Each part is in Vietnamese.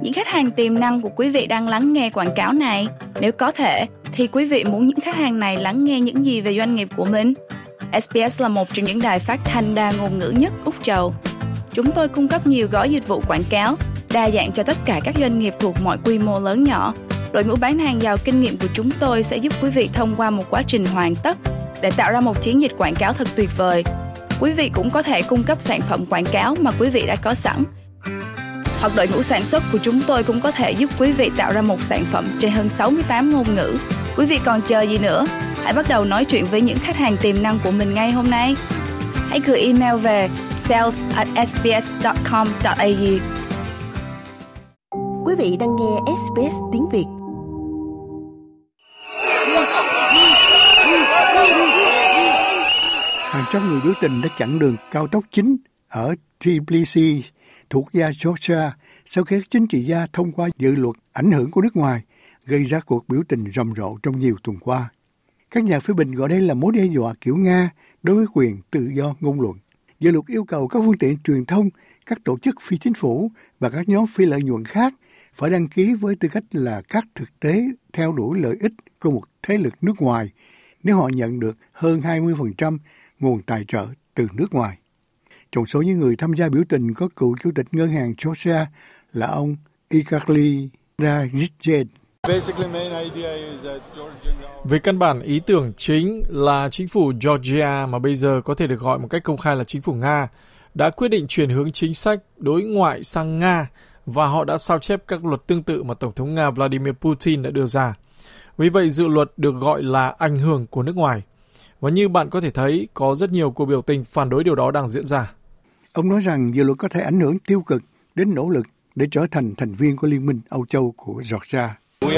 những khách hàng tiềm năng của quý vị đang lắng nghe quảng cáo này? Nếu có thể, thì quý vị muốn những khách hàng này lắng nghe những gì về doanh nghiệp của mình? SBS là một trong những đài phát thanh đa ngôn ngữ nhất Úc Châu. Chúng tôi cung cấp nhiều gói dịch vụ quảng cáo, đa dạng cho tất cả các doanh nghiệp thuộc mọi quy mô lớn nhỏ. Đội ngũ bán hàng giàu kinh nghiệm của chúng tôi sẽ giúp quý vị thông qua một quá trình hoàn tất để tạo ra một chiến dịch quảng cáo thật tuyệt vời. Quý vị cũng có thể cung cấp sản phẩm quảng cáo mà quý vị đã có sẵn. Hoặc đội ngũ sản xuất của chúng tôi cũng có thể giúp quý vị tạo ra một sản phẩm trên hơn 68 ngôn ngữ. Quý vị còn chờ gì nữa? Hãy bắt đầu nói chuyện với những khách hàng tiềm năng của mình ngay hôm nay. Hãy gửi email về sales@sbs.com.au. Quý vị đang nghe SBS tiếng Việt. Hàng trăm người biểu tình đã chặn đường cao tốc chính ở Tbilisi thuộc bang Georgia sau khi chính trị gia thông qua dự luật ảnh hưởng của nước ngoài, gây ra cuộc biểu tình rầm rộ trong nhiều tuần qua. Các nhà phê bình gọi đây là mối đe dọa kiểu Nga đối với quyền tự do ngôn luận. Dự luật yêu cầu các phương tiện truyền thông, các tổ chức phi chính phủ và các nhóm phi lợi nhuận khác phải đăng ký với tư cách là các thực tế theo đuổi lợi ích của một thế lực nước ngoài nếu họ nhận được hơn 20% nguồn tài trợ từ nước ngoài. Trong số những người tham gia biểu tình có cựu chủ tịch ngân hàng Georgia là ông Irakli Rajitjen. Về căn bản, ý tưởng chính là chính phủ Georgia, mà bây giờ có thể được gọi một cách công khai là chính phủ Nga, đã quyết định chuyển hướng chính sách đối ngoại sang Nga, và họ đã sao chép các luật tương tự mà Tổng thống Nga Vladimir Putin đã đưa ra. Vì vậy, dự luật được gọi là ảnh hưởng của nước ngoài. Và như bạn có thể thấy, có rất nhiều cuộc biểu tình phản đối điều đó đang diễn ra. Ông nói rằng dự luật có thể ảnh hưởng tiêu cực đến nỗ lực để trở thành thành viên của Liên minh Âu Châu của Georgia.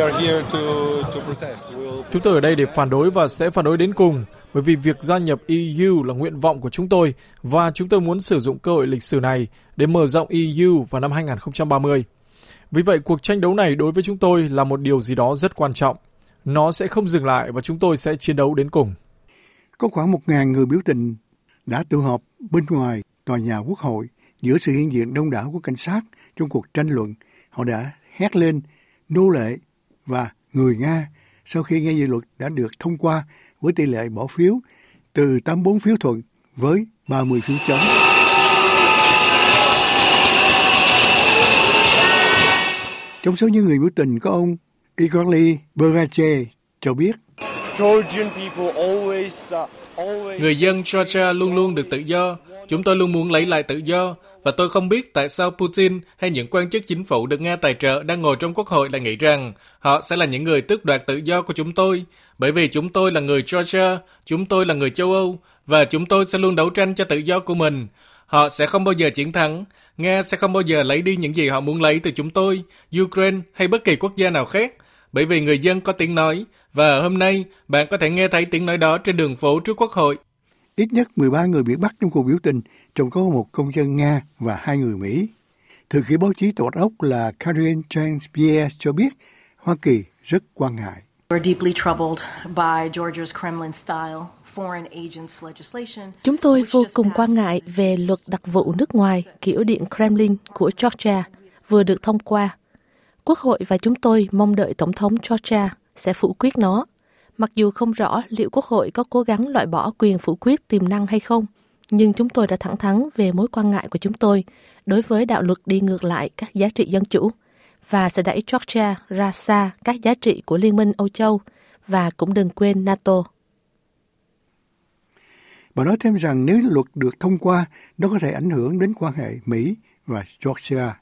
Chúng tôi ở đây để phản đối và sẽ phản đối đến cùng, bởi vì việc gia nhập EU là nguyện vọng của chúng tôi và chúng tôi muốn sử dụng cơ hội lịch sử này để mở rộng EU vào năm 2030. Vì vậy, cuộc tranh đấu này đối với chúng tôi là một điều gì đó rất quan trọng. Nó sẽ không dừng lại và chúng tôi sẽ chiến đấu đến cùng. Có khoảng 1.000 người biểu tình đã tụ họp bên ngoài tòa nhà Quốc hội giữa sự hiện diện đông đảo của cảnh sát trong cuộc tranh luận. Họ đã hét lên nô lệ và người Nga sau khi nghe dự luật đã được thông qua với tỷ lệ bỏ phiếu từ 84 phiếu thuận với 30 phiếu chống. Trong số những người biểu tình có ông Irakli Rajitjen cho biết người dân Georgia luôn luôn được tự do. Chúng tôi luôn muốn lấy lại tự do. Và tôi không biết tại sao Putin hay những quan chức chính phủ được Nga tài trợ đang ngồi trong quốc hội lại nghĩ rằng họ sẽ là những người tước đoạt tự do của chúng tôi. Bởi vì chúng tôi là người Georgia, chúng tôi là người châu Âu, và chúng tôi sẽ luôn đấu tranh cho tự do của mình. Họ sẽ không bao giờ chiến thắng. Nga sẽ không bao giờ lấy đi những gì họ muốn lấy từ chúng tôi, Ukraine hay bất kỳ quốc gia nào khác. Bởi vì người dân có tiếng nói, và hôm nay bạn có thể nghe thấy tiếng nói đó trên đường phố trước quốc hội. Ít nhất 13 người bị bắt trong cuộc biểu tình, trong có một công dân Nga và 2 người Mỹ. Thư ký báo chí Tòa Ốc là Karine Jean-Pierre cho biết Hoa Kỳ rất quan ngại. Chúng tôi vô cùng quan ngại về luật đặc vụ nước ngoài kiểu Điện Kremlin của Georgia vừa được thông qua. Quốc hội và chúng tôi mong đợi Tổng thống Georgia sẽ phủ quyết nó. Mặc dù không rõ liệu Quốc hội có cố gắng loại bỏ quyền phủ quyết tiềm năng hay không, nhưng chúng tôi đã thẳng thắn về mối quan ngại của chúng tôi đối với đạo luật đi ngược lại các giá trị dân chủ và sẽ đẩy Georgia ra xa các giá trị của Liên minh Âu Châu và cũng đừng quên NATO. Bà nói thêm rằng nếu luật được thông qua, nó có thể ảnh hưởng đến quan hệ Mỹ và Georgia.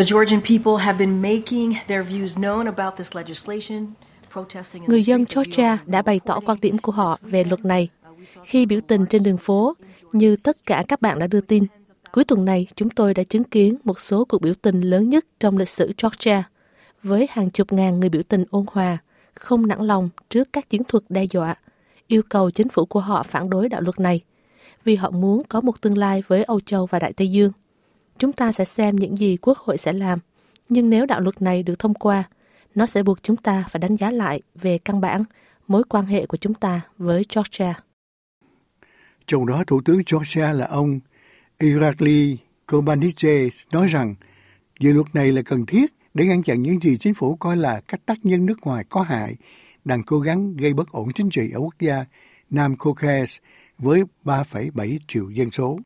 Người dân Georgia đã bày tỏ quan điểm của họ về luật này khi biểu tình trên đường phố, như tất cả các bạn đã đưa tin. Cuối tuần này, chúng tôi đã chứng kiến một số cuộc biểu tình lớn nhất trong lịch sử Georgia, với hàng chục ngàn người biểu tình ôn hòa, không nản lòng trước các chiến thuật đe dọa, yêu cầu chính phủ của họ phản đối đạo luật này, vì họ muốn có một tương lai với Âu Châu và Đại Tây Dương. Chúng ta sẽ xem những gì Quốc hội sẽ làm, nhưng nếu đạo luật này được thông qua, nó sẽ buộc chúng ta phải đánh giá lại về căn bản mối quan hệ của chúng ta với Georgia. Trong đó, Thủ tướng Georgia là ông Irakli Kobanidze nói rằng dự luật này là cần thiết Để ngăn chặn những gì chính phủ coi là các tác nhân nước ngoài có hại đang cố gắng gây bất ổn chính trị ở quốc gia Nam Caucasus với 3,7 triệu dân số.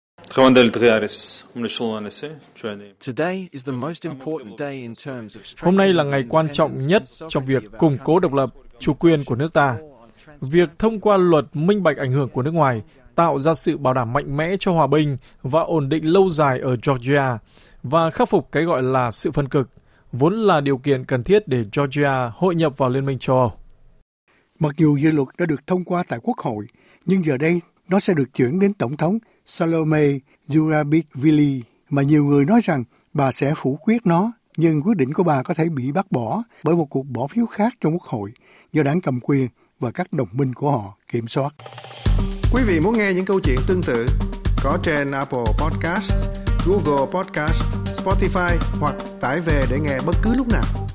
Hôm nay là ngày quan trọng nhất trong việc củng cố độc lập, chủ quyền của nước ta. Việc thông qua luật minh bạch ảnh hưởng của nước ngoài tạo ra sự bảo đảm mạnh mẽ cho hòa bình và ổn định lâu dài ở Georgia và khắc phục cái gọi là sự phân cực, vốn là điều kiện cần thiết để Georgia hội nhập vào Liên minh châu Âu. Mặc dù dự luật đã được thông qua tại Quốc hội, nhưng giờ đây nó sẽ được chuyển đến Tổng thống Salome Zurabishvili, mà nhiều người nói rằng bà sẽ phủ quyết nó, nhưng quyết định của bà có thể bị bác bỏ bởi một cuộc bỏ phiếu khác trong Quốc hội do đảng cầm quyền và các đồng minh của họ kiểm soát. Quý vị muốn nghe những câu chuyện tương tự có trên Apple Podcast, Google Podcast, Spotify hoặc tải về để nghe bất cứ lúc nào.